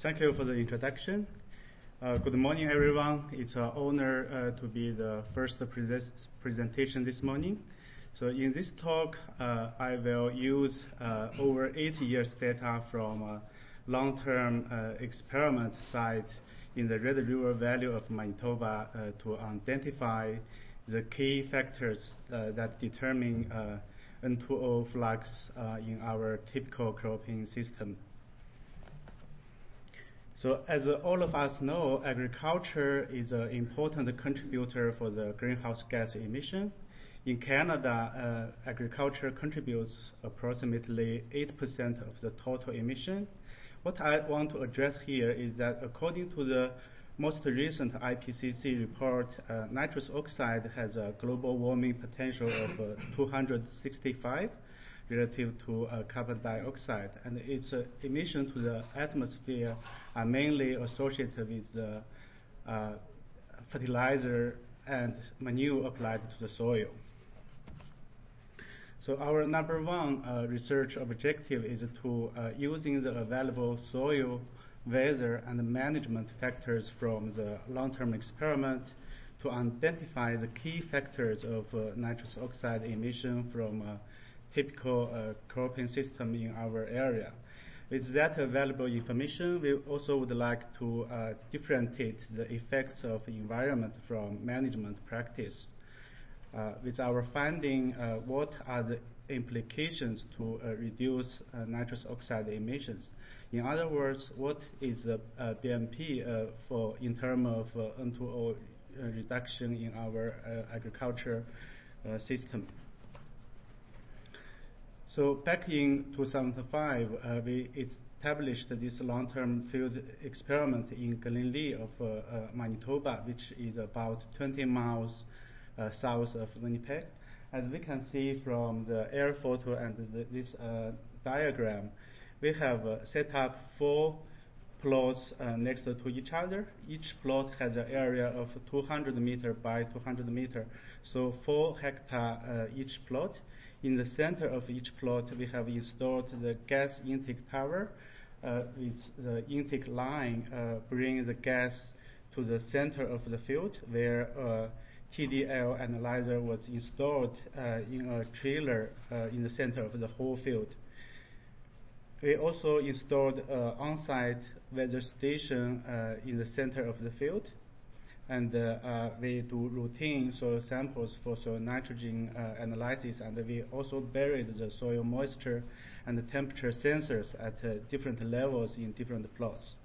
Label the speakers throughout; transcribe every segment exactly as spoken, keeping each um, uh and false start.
Speaker 1: Thank you for the introduction. Uh, good morning, everyone. It's an honor uh, to be the first pre presentation this morning. So in this talk, uh, I will use uh, over eighty years data from a long-term uh, experiment site in the Red River Valley of Manitoba uh, to identify the key factors uh, that determine uh, N two O flux uh, in our typical cropping system. So as uh, all of us know, agriculture is an important contributor for the greenhouse gas emission. In Canada, uh, agriculture contributes approximately eight percent of the total emission. What I want to address here is that according to the most recent I P C C report, uh, nitrous oxide has a global warming potential of uh, two hundred sixty-five relative to uh, carbon dioxide, and its uh, emission to the atmosphere are mainly associated with the uh, fertilizer and manure applied to the soil. So our number one uh, research objective is to, uh, using the available soil, weather, and management factors from the long-term experiment, to identify the key factors of uh, nitrous oxide emission from uh, typical uh, cropping system in our area. With that available information, we also would like to uh, differentiate the effects of environment from management practice. Uh, with our finding, uh, what are the implications to uh, reduce uh, nitrous oxide emissions? In other words, what is the uh, B M P uh, for in terms of uh, N two O uh, reduction in our uh, agriculture uh, system? So back in two thousand five, uh, we established this long-term field experiment in Glenlee of uh, uh, Manitoba, which is about twenty miles uh, south of Winnipeg. As we can see from the air photo and the, this uh, diagram, we have uh, set up four plots uh, next to each other. Each plot has an area of two hundred meter by two hundred meter, so four hectare uh, each plot. In the center of each plot, we have installed the gas intake tower uh, with the intake line uh, bringing the gas to the center of the field, where uh, T D L analyzer was installed uh, in a trailer uh, in the center of the whole field. We also installed an on-site weather station uh, in the center of the field, and uh, uh, we do routine soil samples for soil nitrogen uh, analysis, and we also buried the soil moisture and the temperature sensors at uh, different levels in different plots.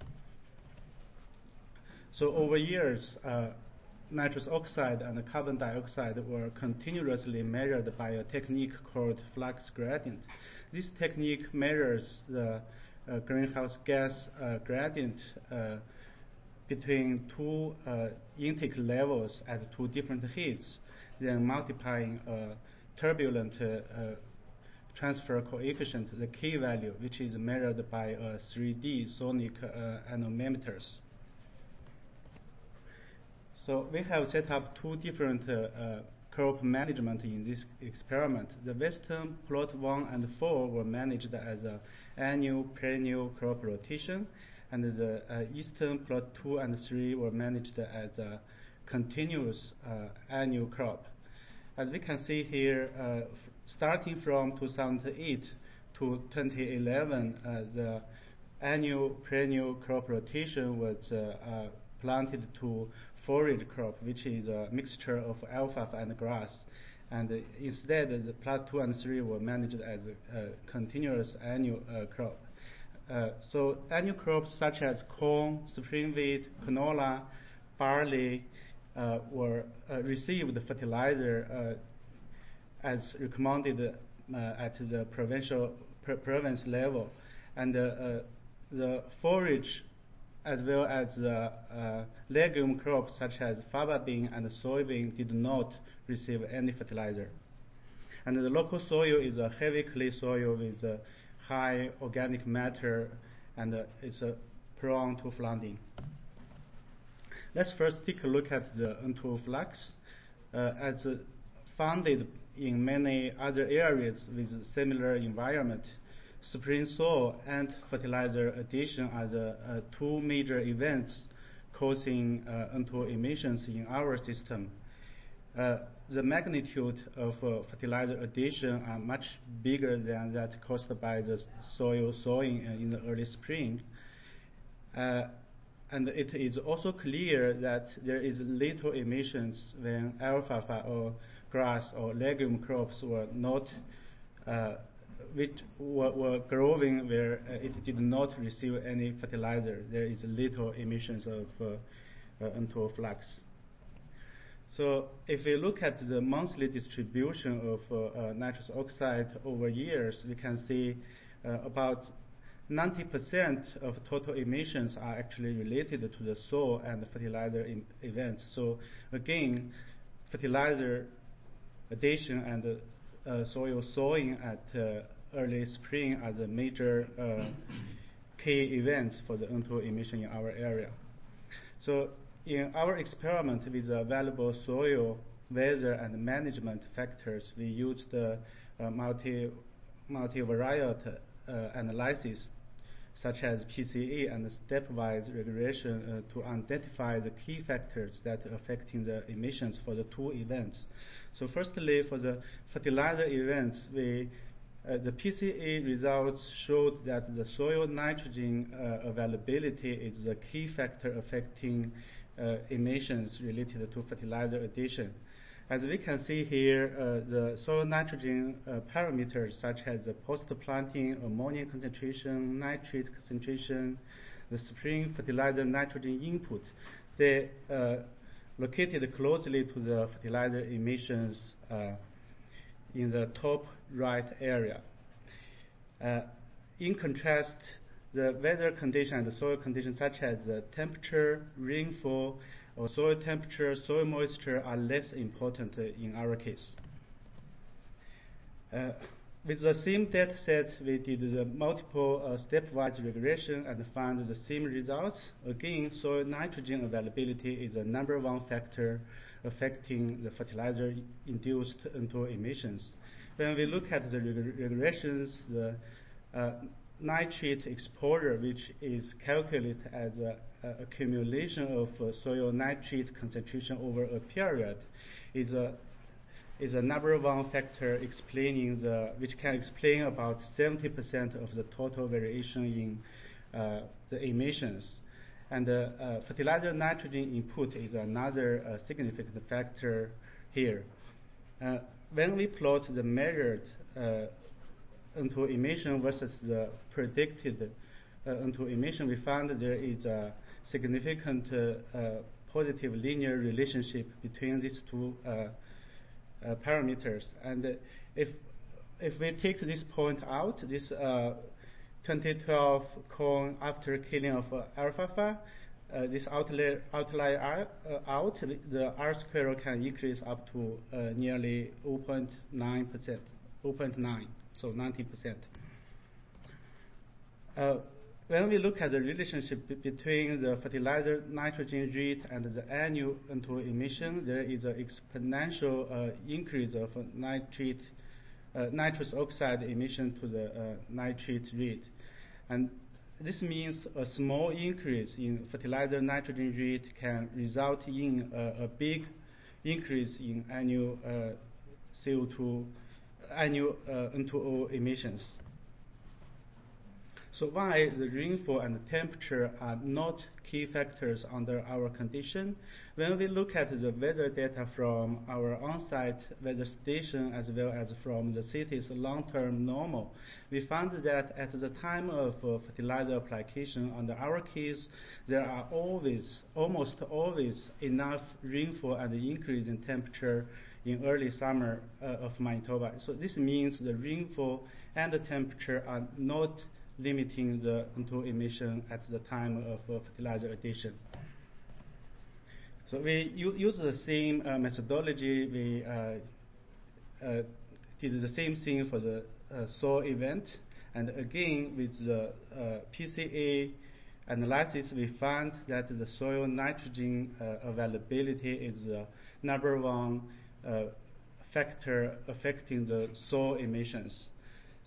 Speaker 1: So over years, uh, nitrous oxide and carbon dioxide were continuously measured by a technique called flux gradient. This technique measures the uh, greenhouse gas uh, gradient uh, between two uh, intake levels at two different heats, then multiplying a turbulent uh, uh, transfer coefficient, the K value, which is measured by uh, three D sonic uh, anemometers. So we have set up two different uh, uh, crop management in this experiment. The western plot one and four were managed as an annual perennial crop rotation, and the uh, eastern plot two and three were managed as a continuous uh, annual crop. As we can see here, uh, starting from two thousand eight to twenty eleven, uh, the annual perennial crop rotation was uh, uh, planted to forage crop, which is a mixture of alfalfa and grass. And uh, instead, the plot two and three were managed as a, a continuous annual uh, crop. Uh, so annual crops such as corn, spring wheat, canola, barley uh, were uh, received fertilizer uh, as recommended uh, at the provincial pr province level, and uh, uh, the forage as well as the uh, legume crops such as faba bean and soybean did not receive any fertilizer. And the local soil is a heavy clay soil with uh, high organic matter, and uh, it's uh, prone to flooding. Let's first take a look at the N two O flux. Uh, as uh, founded in many other areas with similar environment, spring soil and fertilizer addition are the uh, two major events causing uh, N two O emissions in our system. Uh, the magnitude of uh, fertilizer addition are much bigger than that caused by the soil sowing uh, in the early spring. Uh, and it is also clear that there is little emissions when alfalfa or grass or legume crops were not uh, which were, were growing where uh, it did not receive any fertilizer. There is little emissions of uh, uh, N two O flux. So if we look at the monthly distribution of uh, uh, nitrous oxide over years, we can see uh, about ninety percent of total emissions are actually related to the soil and fertilizer events. So again, fertilizer addition and uh, soil sowing at uh, early spring are the major uh, key events for the N two O emission in our area. So in our experiment with the available soil, weather, and management factors, we used the uh, multi, multivariate uh, analysis such as P C E and stepwise regression uh, to identify the key factors that are affecting the emissions for the two events. So firstly, for the fertilizer events, we Uh, the P C E results showed that the soil nitrogen uh, availability is the key factor affecting uh, emissions related to fertilizer addition. As we can see here, uh, the soil nitrogen uh, parameters such as the post-planting ammonia concentration, nitrate concentration, the spring fertilizer nitrogen input, they uh, located closely to the fertilizer emissions uh, in the top right area. Uh, in contrast, the weather condition and the soil conditions such as the temperature, rainfall, or soil temperature, soil moisture are less important uh, in our case. Uh, with the same data set, we did the multiple uh, stepwise regression and found the same results. Again, soil nitrogen availability is the number one factor affecting the fertilizer-induced N two O emissions. When we look at the reg regressions, the uh, nitrate exposure, which is calculated as an accumulation of uh, soil nitrate concentration over a period, is a is a number one factor explaining the which can explain about seventy percent of the total variation in uh, the emissions. And uh, uh, fertilizer nitrogen input is another uh, significant factor here. Uh, when we plot the measured uh, N two O emission versus the predicted uh, N two O emission, we found there is a significant uh, uh, positive linear relationship between these two uh, uh, parameters. And uh, if if we take this point out, this uh, twenty twelve corn after killing of uh, alfalfa, uh, this outlier, outlier uh, out, the R square can increase up to uh, nearly zero point nine percent, zero point nine, so ninety percent. Uh, when we look at the relationship between the fertilizer nitrogen rate and the annual N two O emission, there is an exponential uh, increase of uh, nitrate, uh, nitrous oxide emission to the uh, nitrate rate. And this means a small increase in fertilizer nitrogen rate can result in uh, a big increase in annual uh, C O two, annual uh, N two O emissions. So why the rainfall and the temperature are not key factors under our condition? When we look at the weather data from our on-site weather station as well as from the city's long-term normal, we found that at the time of uh, fertilizer application under our case, there are always, almost always enough rainfall and increase in temperature in early summer uh, of Manitoba. So this means the rainfall and the temperature are not limiting the N two O emission at the time of uh, fertilizer addition. So we use the same uh, methodology. We uh, uh, did the same thing for the uh, soil event, and again with the uh, P C A analysis, we found that the soil nitrogen uh, availability is the number one uh, factor affecting the soil emissions.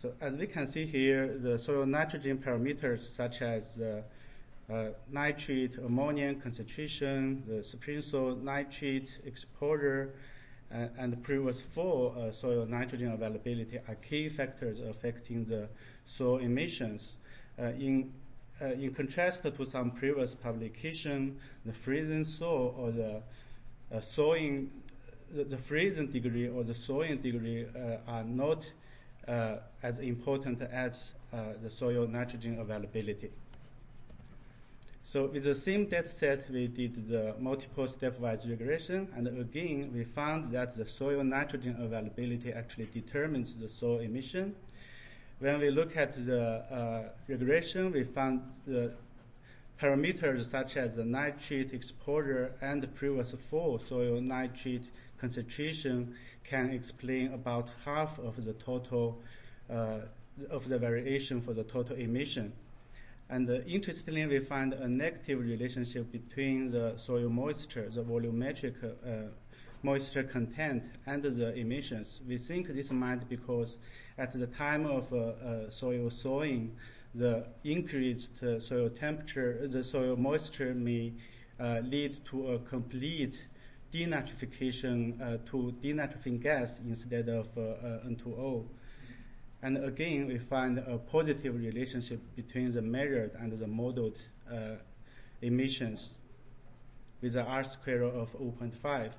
Speaker 1: So as we can see here, the soil nitrogen parameters such as the uh, nitrate ammonium concentration, the spring soil nitrate exposure, uh, and the previous four uh, soil nitrogen availability are key factors affecting the soil emissions. Uh, in uh, in contrast to some previous publication, the freezing soil or the uh, sowing, the, the freezing degree or the sowing degree uh, are not uh, as important as uh, the soil nitrogen availability. So with the same data set, we did the multiple stepwise regression, and again, we found that the soil nitrogen availability actually determines the soil emission. When we look at the uh, regression, we found the parameters such as the nitrate exposure and the previous four soil nitrate concentration can explain about half of the total uh, of the variation for the total emission. And uh, interestingly, we find a negative relationship between the soil moisture, the volumetric uh, moisture content, and the emissions. We think this might be because at the time of uh, uh, soil sowing, the increased uh, soil temperature, the soil moisture may uh, lead to a complete denitrification uh, to denitrifying gas instead of uh, uh, N two O. And again, we find a positive relationship between the measured and the modeled uh, emissions with an R square of zero point five.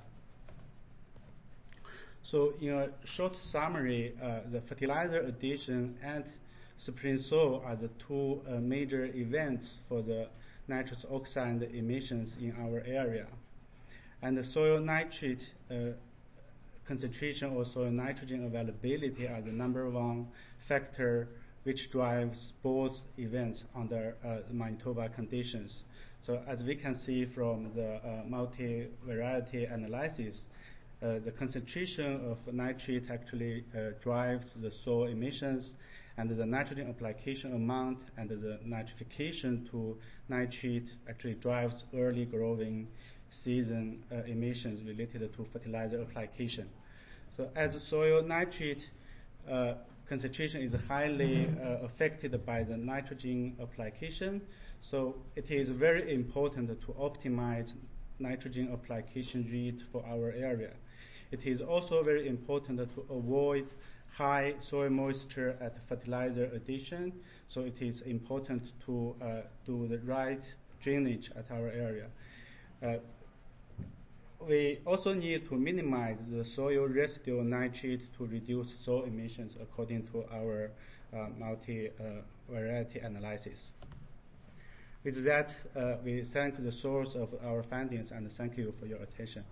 Speaker 1: So in a short summary, uh, the fertilizer addition and spring soil are the two uh, major events for the nitrous oxide emissions in our area. And the soil nitrate uh, concentration or soil nitrogen availability are the number one factor which drives both events under uh, Manitoba conditions. So as we can see from the uh, multi-variety analysis, uh, the concentration of nitrate actually uh, drives the soil emissions, and the nitrogen application amount and the nitrification to nitrate actually drives early growing season uh, emissions related to fertilizer application. So as soil nitrate uh, concentration is highly uh, affected by the nitrogen application, so it is very important to optimize nitrogen application rate for our area. It is also very important to avoid high soil moisture at fertilizer addition, so it is important to uh, do the right drainage at our area. Uh, we also need to minimize the soil residual nitrate to reduce soil emissions according to our uh, multi-variety uh, analysis. With that, uh, we thank the source of our findings and thank you for your attention.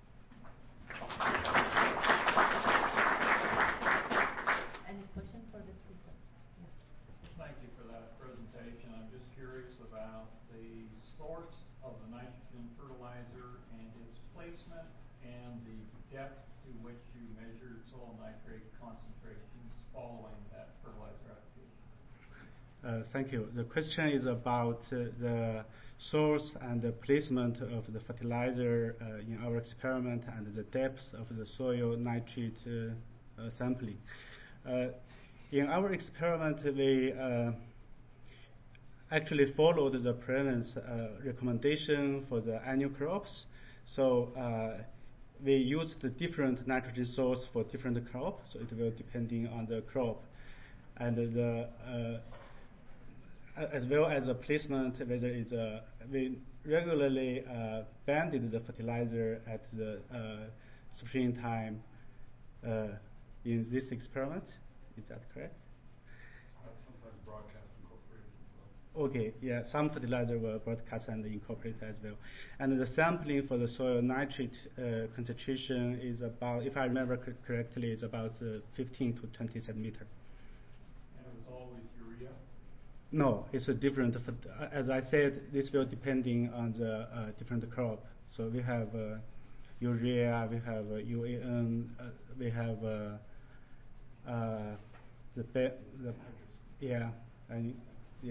Speaker 2: Any question for the speaker? Yeah.
Speaker 3: Thank you for that presentation. I'm just curious about the source of the nitrogen fertilizer and its placement and the depth to which you measured soil nitrate concentrations following that fertilizer application.
Speaker 1: Uh, thank you. The question is about uh, the source and the placement of the fertilizer uh, in our experiment and the depth of the soil nitrate uh, uh, sampling. Uh, in our experiment, we uh, actually followed the prevalence uh, recommendation for the annual crops. So uh, we used the different nitrogen source for different crops, so it will depending on the crop. And the uh, as well as the placement, whether it's uh, we regularly uh, banded the fertilizer at the uh, springtime uh, in this experiment. Is that correct?
Speaker 4: Uh, sometimes broadcast incorporated as well.
Speaker 1: Okay, yeah, some fertilizer were broadcast and incorporated as well. And the sampling for the soil nitrate uh, concentration is about, if I remember co correctly, it's about uh, fifteen to twenty centimeter.
Speaker 3: And it was always urea?
Speaker 1: No, it's a different. As I said, this will depending on the uh, different crop. So we have uh, urea, we have uh, U A N, uh, we have uh, uh, the, be the yeah, and yeah.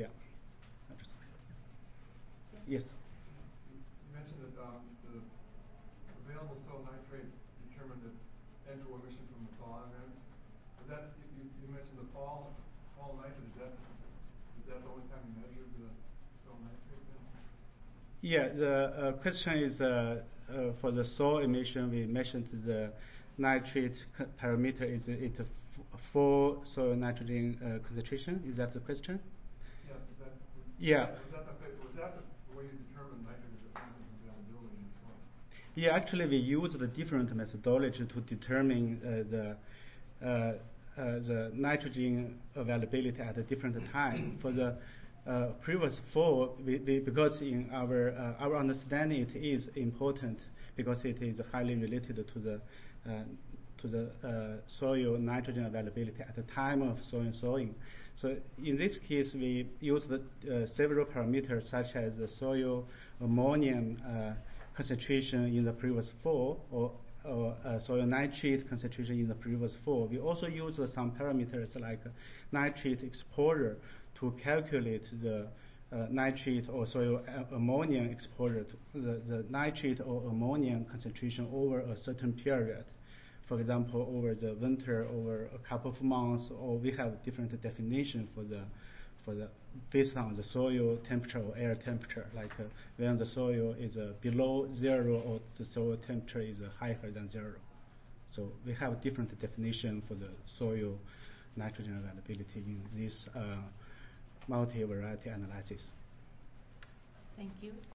Speaker 1: Yes.
Speaker 4: You mentioned that um, the available soil nitrate determined the entral emission from the thaw events. But Is that, you, you you mentioned the fall, fall nitrate, is that, is that the only time you measured the soil nitrate then?
Speaker 1: Yeah, the uh, question is uh, uh, for the soil emission, we mentioned the nitrate c- parameter is it a f- full soil nitrogen uh, concentration? Is that the question?
Speaker 4: Yes, is that,
Speaker 1: Yeah.
Speaker 4: was that the, fa- was that the way you determined nitrogen dependent availability in the soil?
Speaker 1: Yeah, actually we use the different methodology to determine uh, the uh, uh, the nitrogen availability at a different time. For the uh, previous four, we, we, because in our uh, our understanding it is important because it is highly related to the uh, to the uh, soil nitrogen availability at the time of soil sowing. So in this case, we use the uh, several parameters such as the soil ammonium uh, concentration in the previous fall or, or uh, soil nitrate concentration in the previous fall. We also use uh, some parameters like uh, nitrate exposure to calculate the uh, nitrate or soil a- ammonium exposure to the, the nitrate or ammonium concentration over a certain period. For example, over the winter, over a couple of months, or we have different definition for the for the based on the soil temperature or air temperature, like uh, when the soil is uh, below zero or the soil temperature is uh, higher than zero. So we have different definition for the soil nitrogen availability in this uh, multi-variety analysis.
Speaker 2: Thank you.